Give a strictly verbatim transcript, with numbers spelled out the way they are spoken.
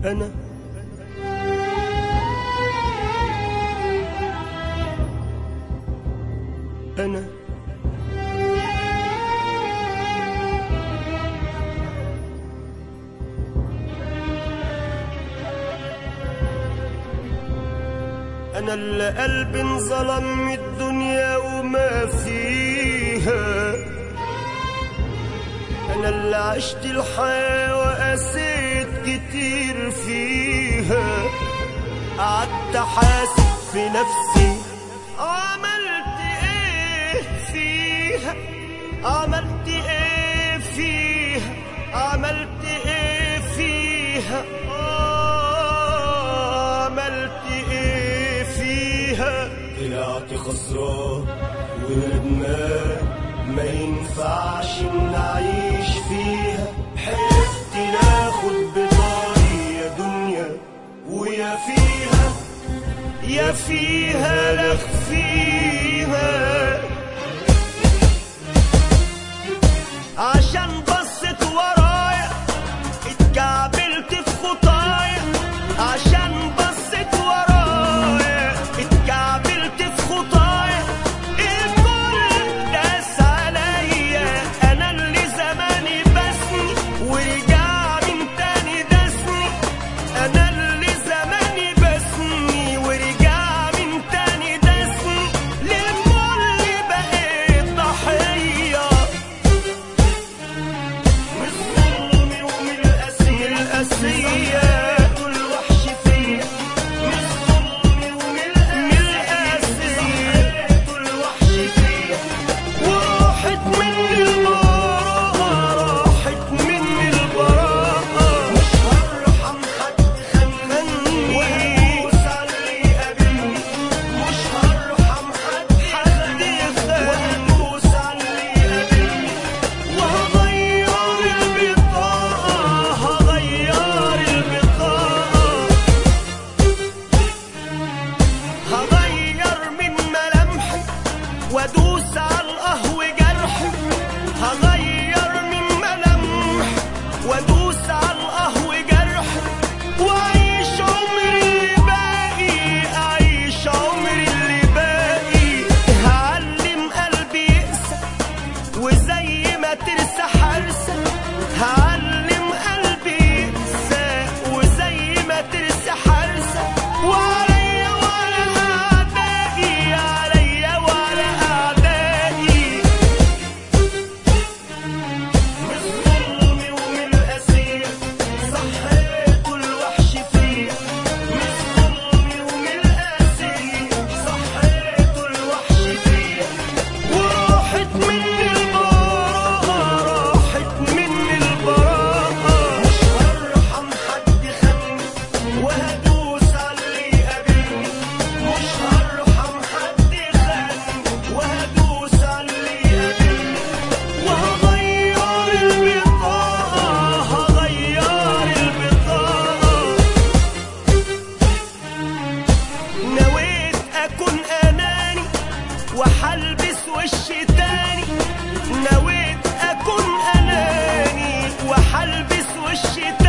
أنا أنا أنا اللي قلبي انظلم من الدنيا وما فيها، أنا اللي عشت الحياة وقسيت كتير فيها، قعدت حاسب في نفسي عملت ايه فيها، عملت ايه فيها، عملت ايه فيها، عملت ايه فيها. طلعت خسران وندمان ما ينفعش نعيش فيها، حلفت ناخد بطاري يا دنيا ويا فيها يا فيها نخفيها، عشان بصت ورايا اتكعبلت في خطايا، عشان بصت ورايا اتكعبلت في خطايا، الكل داس عليا، انا اللي زماني بسني ورجع من تاني داسني، انا اللي زماني بسني ورجع من تاني داسني، للكل بقيت ضحية من الظلم ومن القسية، القسية وادوس على القهوة جرحي، هغير من ملامحي وادوس على القهوة جرحي، واعيش عمري اللي باقي، اعيش عمري اللي باقي، هعلم قلبي يقسى وزي ما ترسى حرسة، هعلم قلبي يقسى وزي ما ترسى حرسة، وعليا وعلى اعدائي، عليا وعلى وحلبس وش تاني، نويت اكون اناني وحلبس وش تاني.